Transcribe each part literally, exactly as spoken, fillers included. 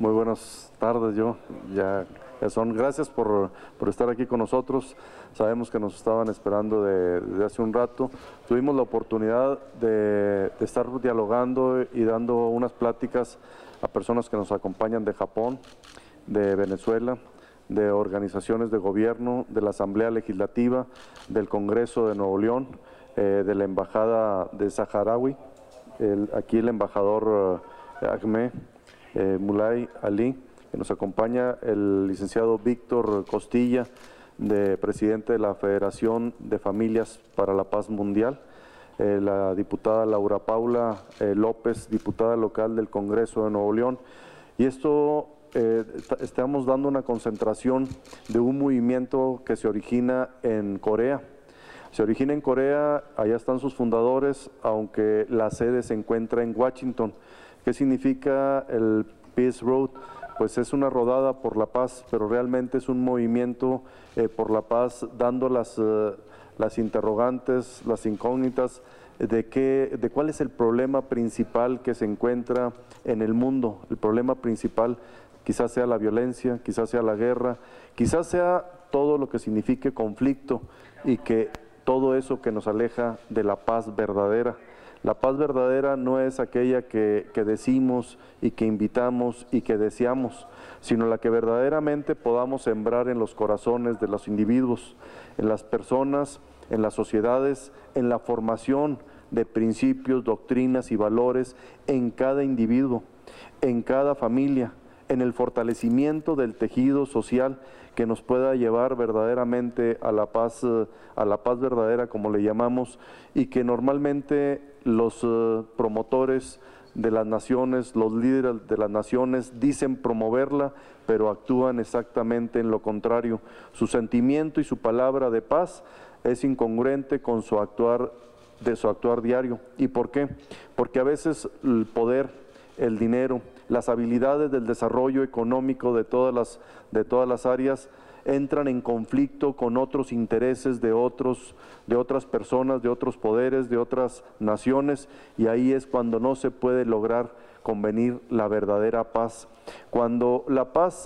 Muy buenas tardes, yo ya, ya son. Gracias por, por estar aquí con nosotros. Sabemos que nos estaban esperando de, de hace un rato. Tuvimos la oportunidad de, de estar dialogando y dando unas pláticas a personas que nos acompañan de Japón, de Venezuela, de organizaciones de gobierno, de la Asamblea Legislativa, del Congreso de Nuevo León, eh, de la Embajada de Saharaui, el, aquí el embajador eh, Ahmed eh, Mulay Ali, que nos acompaña, el licenciado Víctor Costilla, de presidente de la Federación de Familias para la Paz Mundial, eh, la diputada Laura Paula eh, López, diputada local del Congreso de Nuevo León, y esto eh, estamos dando una concentración de un movimiento que se origina en Corea. Se origina en Corea, allá están sus fundadores, aunque la sede se encuentra en Washington. ¿Qué significa el Peace Road? Pues es una rodada por la paz, pero realmente es un movimiento eh, por la paz, dando las, uh, las interrogantes, las incógnitas de, qué, de cuál es el problema principal que se encuentra en el mundo. El problema principal quizás sea la violencia, quizás sea la guerra, quizás sea todo lo que signifique conflicto y que todo eso que nos aleja de la paz verdadera. La paz verdadera no es aquella que, que decimos y que invitamos y que deseamos, sino la que verdaderamente podamos sembrar en los corazones de los individuos, en las personas, en las sociedades, en la formación de principios, doctrinas y valores en cada individuo, en cada familia, en el fortalecimiento del tejido social que nos pueda llevar verdaderamente a la paz, a la paz verdadera, como le llamamos, y que normalmente los uh, promotores de las naciones, los líderes de las naciones dicen promoverla, pero actúan exactamente en lo contrario. Su sentimiento y su palabra de paz es incongruente con su actuar, de su actuar diario. ¿Y por qué? Porque a veces el poder, el dinero, las habilidades del desarrollo económico de todas las, de todas las áreas entran en conflicto con otros intereses de, otros, de otras personas, de otros poderes, de otras naciones, y ahí es cuando no se puede lograr convenir la verdadera paz. Cuando la paz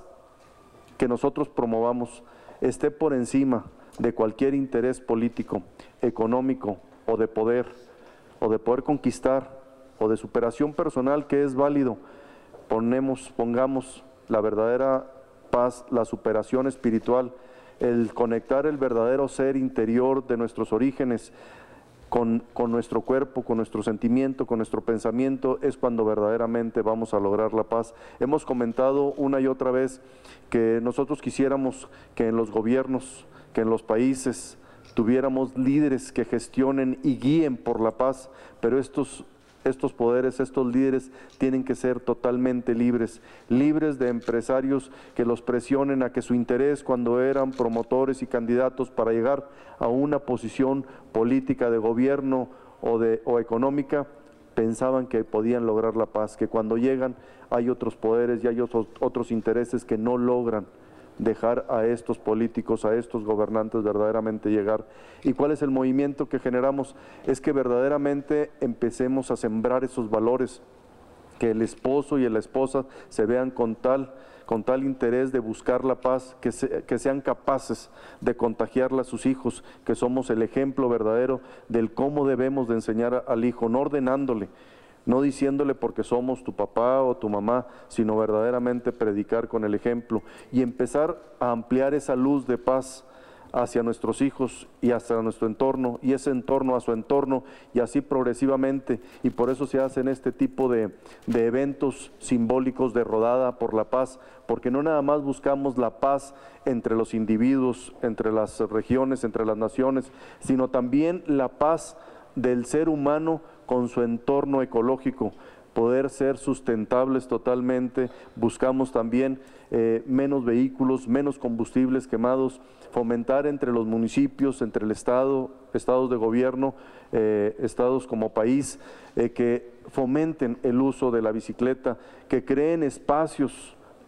que nosotros promovamos esté por encima de cualquier interés político, económico o de poder, o de poder conquistar, o de superación personal, que es válido, ponemos, pongamos la verdadera paz, la superación espiritual, el conectar el verdadero ser interior de nuestros orígenes con, con nuestro cuerpo, con nuestro sentimiento, con nuestro pensamiento, es cuando verdaderamente vamos a lograr la paz. Hemos comentado una y otra vez que nosotros quisiéramos que en los gobiernos, que en los países tuviéramos líderes que gestionen y guíen por la paz, pero estos Estos poderes, estos líderes tienen que ser totalmente libres, libres de empresarios que los presionen a que su interés cuando eran promotores y candidatos para llegar a una posición política de gobierno o, de, o económica, pensaban que podían lograr la paz, que cuando llegan hay otros poderes y hay otros, otros intereses que no logran dejar a estos políticos, a estos gobernantes verdaderamente llegar. ¿Y cuál es el movimiento que generamos? Es que verdaderamente empecemos a sembrar esos valores, que el esposo y la esposa se vean con tal, con tal interés de buscar la paz, que, se, que sean capaces de contagiarla a sus hijos, que somos el ejemplo verdadero del cómo debemos de enseñar al hijo, no ordenándole, no diciéndole porque somos tu papá o tu mamá, sino verdaderamente predicar con el ejemplo y empezar a ampliar esa luz de paz hacia nuestros hijos y hacia nuestro entorno, y ese entorno a su entorno, y así progresivamente. Y por eso se hacen este tipo de, de eventos simbólicos de rodada por la paz, porque no nada más buscamos la paz entre los individuos, entre las regiones, entre las naciones, sino también la paz del ser humano con su entorno ecológico, poder ser sustentables totalmente. Buscamos también eh, menos vehículos, menos combustibles quemados, fomentar entre los municipios, entre el Estado, estados de gobierno, eh, estados como país, eh, que fomenten el uso de la bicicleta, que creen espacios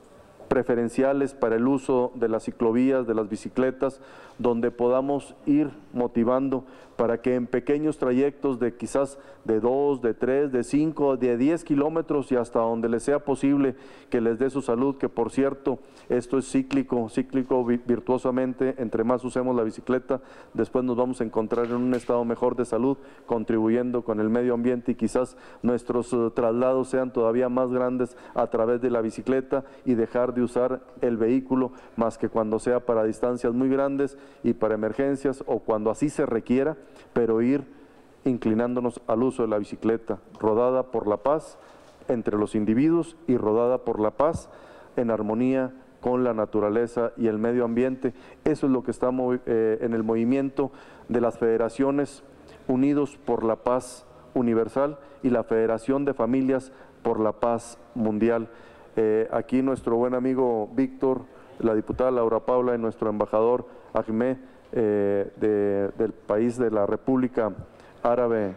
preferenciales para el uso de las ciclovías, de las bicicletas, donde podamos ir motivando para que en pequeños trayectos de quizás de dos, de tres, de cinco, de diez kilómetros y hasta donde les sea posible que les dé su salud, que por cierto, esto es cíclico, cíclico virtuosamente, entre más usemos la bicicleta, después nos vamos a encontrar en un estado mejor de salud, contribuyendo con el medio ambiente y quizás nuestros uh, traslados sean todavía más grandes a través de la bicicleta y dejar de usar el vehículo más que cuando sea para distancias muy grandes y para emergencias o cuando así se requiera, pero ir inclinándonos al uso de la bicicleta, rodada por la paz entre los individuos y rodada por la paz en armonía con la naturaleza y el medio ambiente. Eso es lo que está eh, en el movimiento de las federaciones Unidos por la Paz Universal y la Federación de Familias por la Paz Mundial. Eh, aquí nuestro buen amigo Víctor, la diputada Laura Paula y nuestro embajador Ahmed eh, de, del país de la República Árabe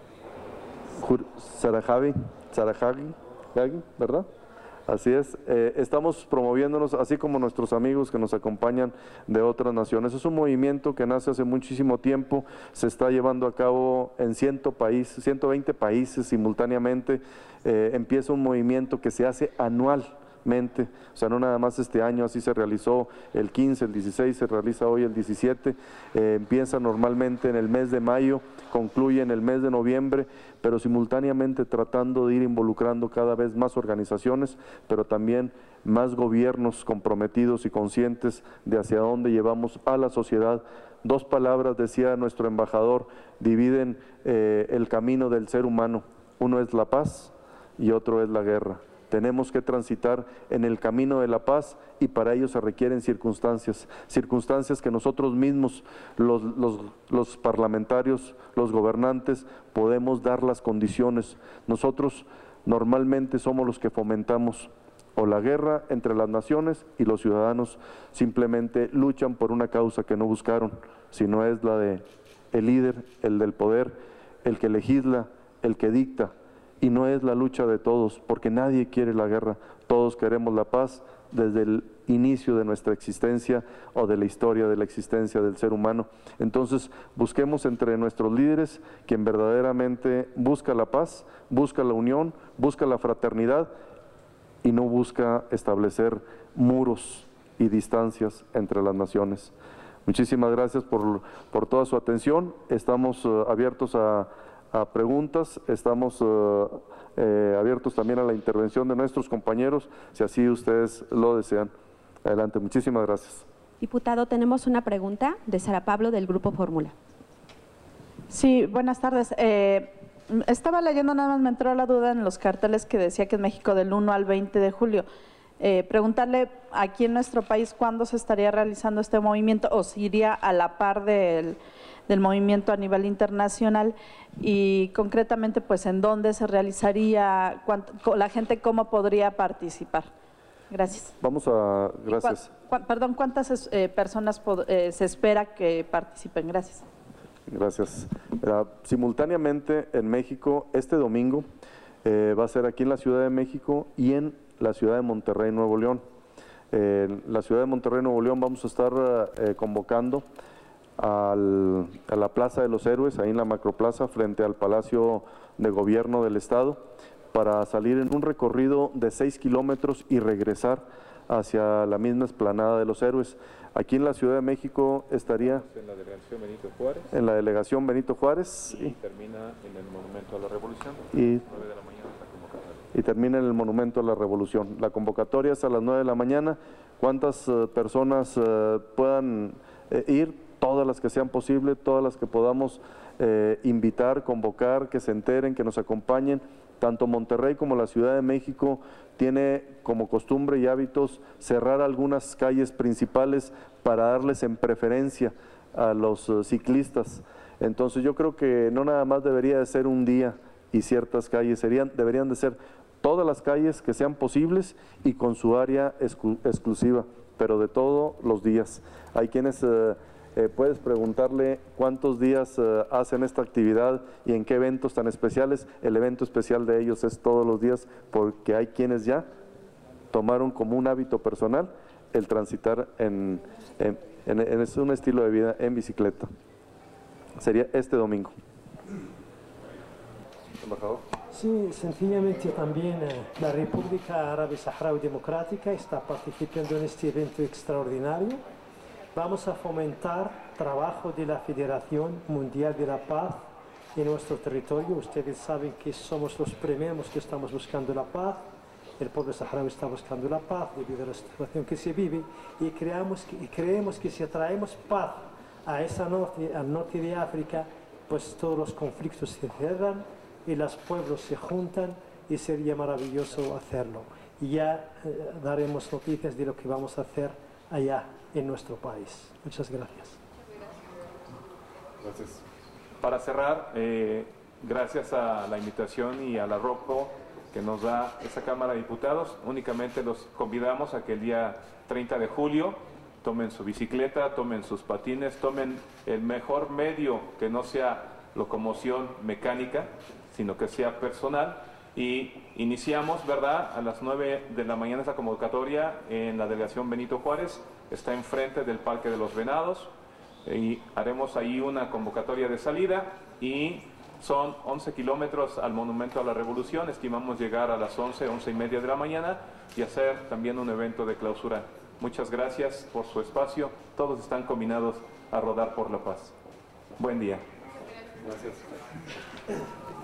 Sarajavi, Sarajavi, ¿verdad? Así es, eh, estamos promoviéndonos, así como nuestros amigos que nos acompañan de otras naciones. Es un movimiento que nace hace muchísimo tiempo, se está llevando a cabo en ciento países, ciento veinte países simultáneamente. Eh, empieza un movimiento que se hace anualmente, o sea, no nada más este año, así se realizó el quince, el dieciséis, se realiza hoy el diecisiete, eh, empieza normalmente en el mes de mayo, concluye en el mes de noviembre, pero simultáneamente tratando de ir involucrando cada vez más organizaciones, pero también más gobiernos comprometidos y conscientes de hacia dónde llevamos a la sociedad. Dos palabras, decía nuestro embajador, dividen eh, el camino del ser humano, uno es la paz y otro es la guerra. Tenemos que transitar en el camino de la paz y para ello se requieren circunstancias, circunstancias que nosotros mismos, los, los, los parlamentarios, los gobernantes, podemos dar las condiciones. Nosotros normalmente somos los que fomentamos o la guerra entre las naciones y los ciudadanos simplemente luchan por una causa que no buscaron, sino es la de el líder, el del poder, el que legisla, el que dicta. Y no es la lucha de todos, porque nadie quiere la guerra, todos queremos la paz desde el inicio de nuestra existencia o de la historia de la existencia del ser humano. Entonces, busquemos entre nuestros líderes quien verdaderamente busca la paz, busca la unión, busca la fraternidad y no busca establecer muros y distancias entre las naciones. Muchísimas gracias por, por toda su atención, estamos uh, abiertos a a preguntas, estamos uh, eh, abiertos también a la intervención de nuestros compañeros, si así ustedes lo desean. Adelante, muchísimas gracias. Diputado, tenemos una pregunta de Sara Pablo del Grupo Fórmula. Sí, buenas tardes. Eh, estaba leyendo, nada más me entró la duda en los carteles que decía que en México del uno al veinte de julio. Eh, preguntarle aquí en nuestro país cuándo se estaría realizando este movimiento o si iría a la par del, del movimiento a nivel internacional y concretamente pues en dónde se realizaría, cuánto, la gente cómo podría participar. Gracias. Vamos a, gracias. Cu, cu, perdón, ¿cuántas eh, personas pod, eh, se espera que participen? Gracias. Gracias. Uh, simultáneamente en México, este domingo eh, va a ser aquí en la Ciudad de México y en la ciudad de Monterrey, Nuevo León. Eh, en la ciudad de Monterrey, Nuevo León vamos a estar eh, convocando al, a la Plaza de los Héroes, ahí en la Macroplaza, frente al Palacio de Gobierno del Estado, para salir en un recorrido de seis kilómetros y regresar hacia la misma explanada de los Héroes. Aquí en la Ciudad de México estaría… En la delegación Benito Juárez. En la delegación Benito Juárez. Y, y termina en el Monumento a la Revolución. Y, nueve de la mañana la convocatoria. Y termina en el Monumento a la Revolución. La convocatoria es a las nueve de la mañana. ¿Cuántas uh, personas uh, puedan eh, ir? Todas las que sean posibles, todas las que podamos eh, invitar, convocar, que se enteren, que nos acompañen. Tanto Monterrey como la Ciudad de México tiene como costumbre y hábitos cerrar algunas calles principales para darles en preferencia a los uh, ciclistas. Entonces yo creo que no nada más debería de ser un día y ciertas calles, serían, deberían de ser todas las calles que sean posibles y con su área exclu exclusiva, pero de todos los días. Hay quienes… Uh, Eh, puedes preguntarle cuántos días uh, hacen esta actividad y en qué eventos tan especiales. El evento especial de ellos es todos los días porque hay quienes ya tomaron como un hábito personal el transitar en, en, en, en un estilo de vida en bicicleta. Sería este domingo. Embajador. Sí, sencillamente también eh, la República Árabe Saharaui Democrática está participando en este evento extraordinario. Vamos a fomentar trabajo de la Federación Mundial de la Paz en nuestro territorio. Ustedes saben que somos los primeros que estamos buscando la paz. El pueblo saharaui está buscando la paz debido a la situación que se vive y creemos que, y creemos que si traemos paz a esa norte, al norte de África, pues todos los conflictos se cierran y los pueblos se juntan y sería maravilloso hacerlo. Y ya eh, daremos noticias de lo que vamos a hacer allá en nuestro país. Muchas gracias. Gracias. Para cerrar, eh, gracias a la invitación y al arropo que nos da esta Cámara de Diputados, únicamente los convidamos a que el día treinta de julio tomen su bicicleta, tomen sus patines, tomen el mejor medio que no sea locomoción mecánica, sino que sea personal. Y iniciamos, ¿verdad?, a las nueve de la mañana esta convocatoria en la delegación Benito Juárez, está enfrente del Parque de los Venados, y haremos ahí una convocatoria de salida y son once kilómetros al Monumento a la Revolución, estimamos llegar a las once, once y media de la mañana y hacer también un evento de clausura. Muchas gracias por su espacio, todos están combinados a rodar por la paz. Buen día. Gracias.